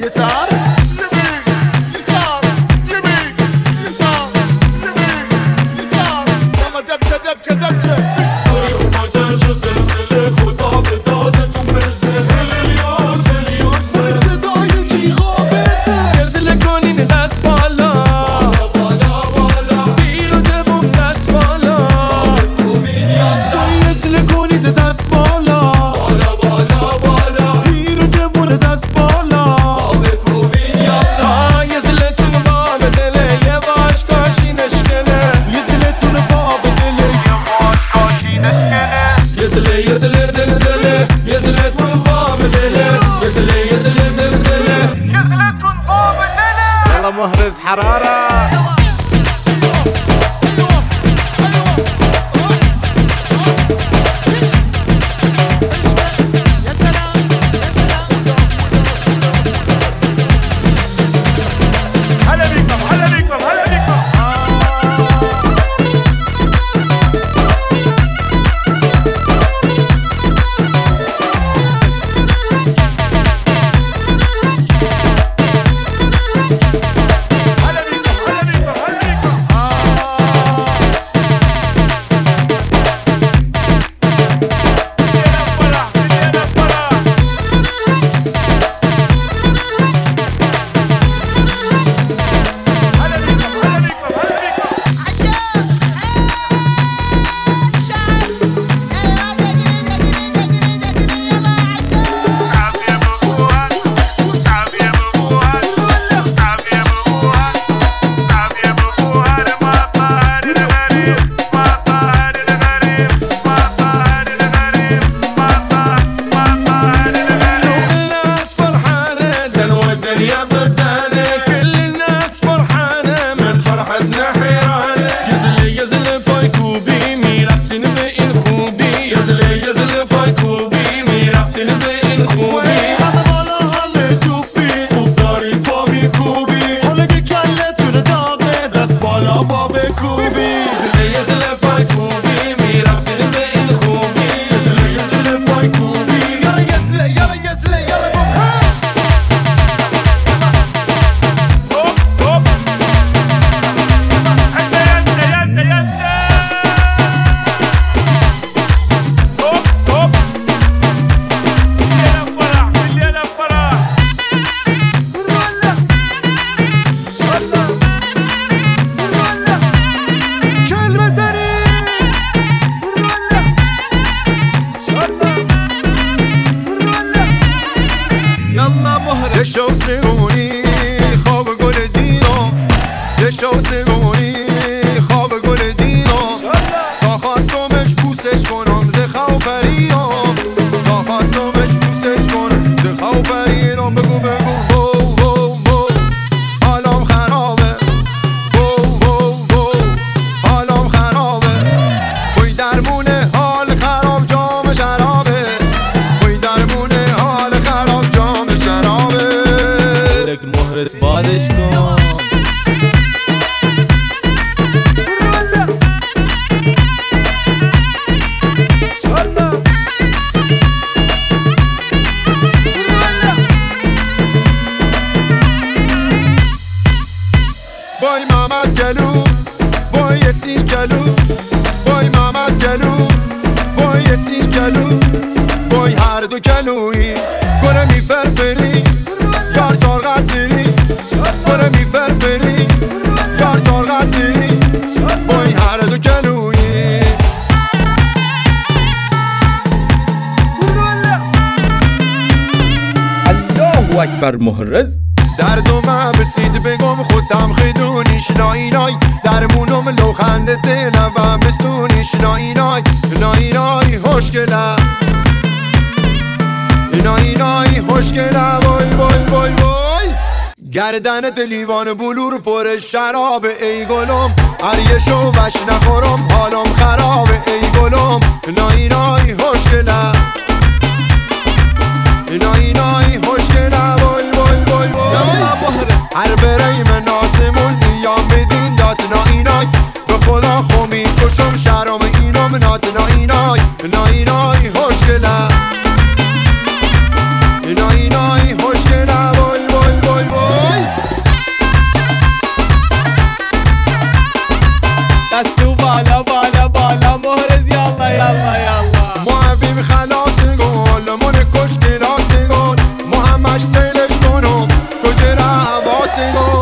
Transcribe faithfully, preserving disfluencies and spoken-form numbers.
يسار يمين يسار يمين يسار يمين يسار يلا دبشه دبشه دبشه مهرز حرارة دشو سگونی خواب گل دینا دشو سگونی خواب گل دینا تا خواستمش بوسش کنم ز خواب پریام تا خواستمش بوسش کنم ز خواب پریام بگو بگو بو بو بو حالم خرابه بو بو بو حالم خرابه بوی درمونه حال خراب جام شرابه بوی درمونه حال خراب جام شرابه مهرز بادش کن بای محمد گلو بای یسین گلو بای محمد گلو بای یسین گلو بای هر دو گلویی گره میفرفری یار تارغت زیری گره میفرفری یار تارغت زیری بای هر دو گلویی الله اکبر مهرز دردو من بسید بگم خودم خیدونیش نای نای درمونم لوخنده تنوم بستونیش نای نای نای نای خوشگله نای نای خوشگله وای وای وای وای گردنت لیوان بلور پر شرابه ای گلم هر یه شو بش نخورم حالم خرابه ای گلم نای نای خوشگله نای نای خوشگله وای وای وای وای هر برای من ناسمون نیام بدین دات نای نای به خدا خومی کشم شرم اینم نات نای نای نای نای خوشگله نای نای خوشگله وای وای سیگار